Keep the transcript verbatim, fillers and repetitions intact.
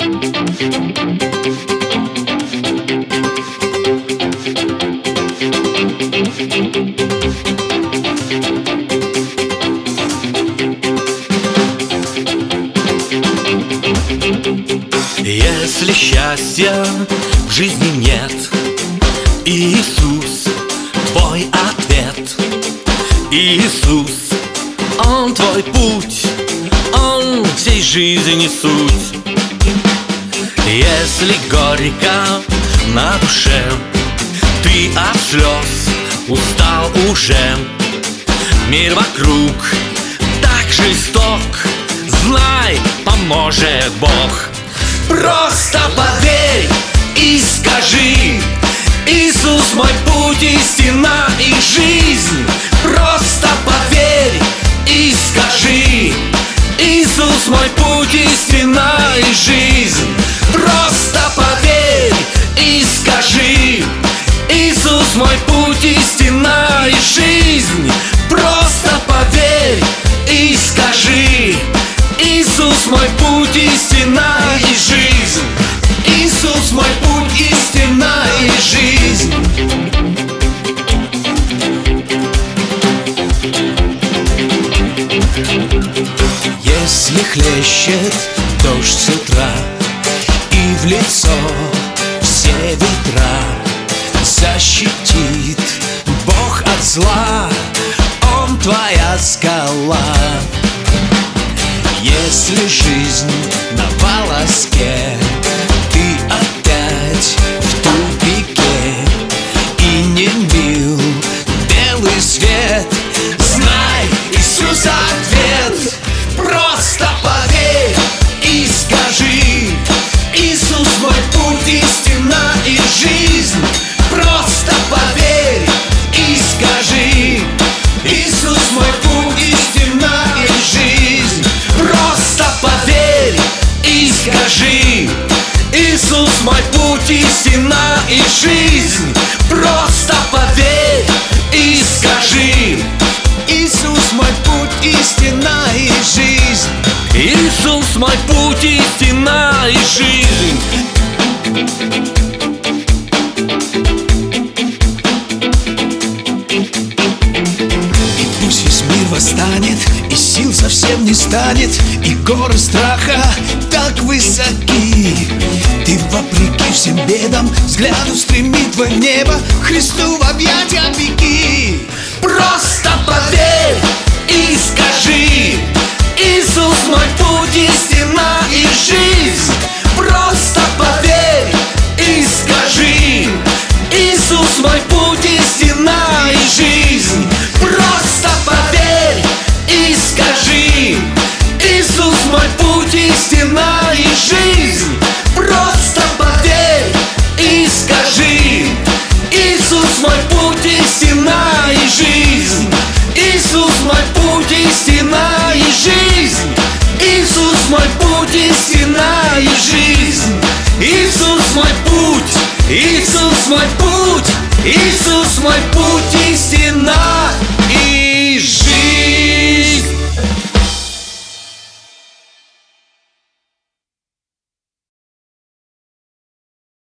Если счастья в жизни нет, Иисус твой ответ. Иисус, Он твой путь, Он всей жизни суть. Если горько на душе, ты от слез устал уже, мир вокруг так жесток, знай, поможет Бог. Просто поверь и скажи: Иисус мой путь, истина и жизнь. Просто поверь и скажи: Иисус мой путь, истина и жизнь. Просто поверь и скажи: Иисус мой путь, истина и жизнь. Просто поверь и скажи: Иисус мой путь, истина и жизнь. Иисус мой путь, истина и жизнь. Если хлещет дождь с утра и в лицо все ветра, защитит Бог от зла, Он твоя скала. Если жизнь на волоске, ты опять в тупике и не мил белый свет, знай, Иисус ответ. Просто поверь и скажи: Иисус мой путь, истина и жизнь. Просто поверь и скажи: Иисус мой путь, истина и жизнь. Просто поверь и скажи: Иисус мой путь, истина и жизнь. Просто поверь и скажи: Иисус мой путь, истина и жизнь. Иисус мой путь, истина и жизнь. Восстанет, и сил совсем не станет, и горы страха так высоки. Ты вопреки всем бедам взгляд устремит в небо, Христу в объятия беги. Просто поверь и скажи: Иисус мой путь, истина и жизнь. Просто поверь и скажи: Иисус мой путь, истина и жизнь. Просто поверь и скажи: Иисус мой путь, истина и жизнь. Просто поверь и скажи: Иисус мой путь, истина и жизнь. Иисус мой путь, истина и жизнь. Иисус мой путь, истина и жизнь. Иисус мой путь, Иисус мой путь, Иисус мой путь, истина.